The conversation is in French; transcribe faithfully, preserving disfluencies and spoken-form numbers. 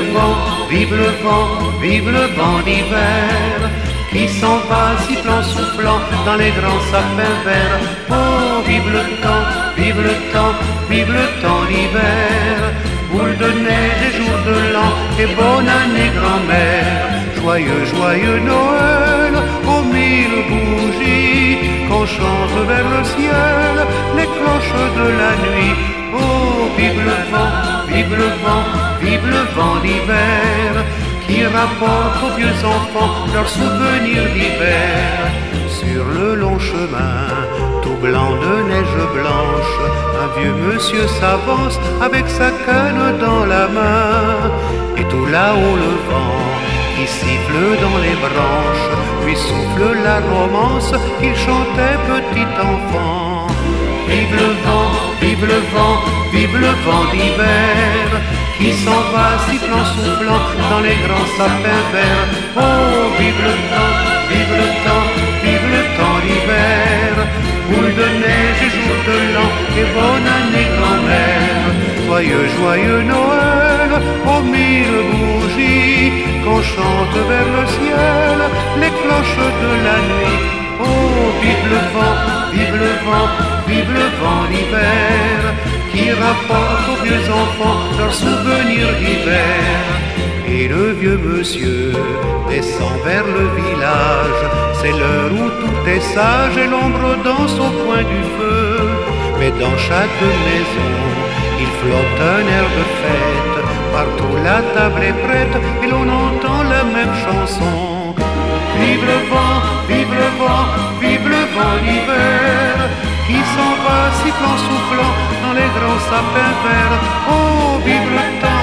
vent, vive le vent, vive le vent d'hiver, qui s'en va sifflant, soufflant dans les grands sapins verts. Oh, vive le temps, vive le temps, vive le temps d'hiver, boule de neige et jour de l'an, et bonne année grand-mère. Joyeux, joyeux Noël, aux mille bougies, qu'on chante vers le ciel les cloches de la nuit. Oh, vive le vent, vive le vent, vive le vent d'hiver, qui rapporte aux vieux enfants leurs souvenirs d'hiver. Sur le long chemin, tout blanc de neige blanche, un vieux monsieur s'avance avec sa canne dans la main. Et tout là-haut le vent, qui siffle dans les branches, lui souffle la romance qu'il chantait petit enfant. Vive le vent, vive le vent, vive le vent d'hiver, qui s'en va sifflant, soufflant dans les grands sapins verts. Oh, vive le temps, vive le temps, vive le temps d'hiver, boule de neige et jour de l'an, et bonne année grand-mère. Joyeux, joyeux Noël, aux mille bougies, qu'on chante vers le ciel les cloches de la nuit. Oh, vive le vent, vive le vent, vive le vent d'hiver, qui rapporte aux vieux enfants leurs souvenirs d'hiver. Et le vieux monsieur descend vers le village, c'est l'heure où tout est sage et l'ombre danse au coin du feu. Mais dans chaque maison, il flotte un air de fête, partout la table est prête et l'on entend la même chanson. Vive le vent, vive le vent, vive le vent d'hiver, qui s'en va sifflant, soufflant dans les grands sapins verts. Oh, vive le temps,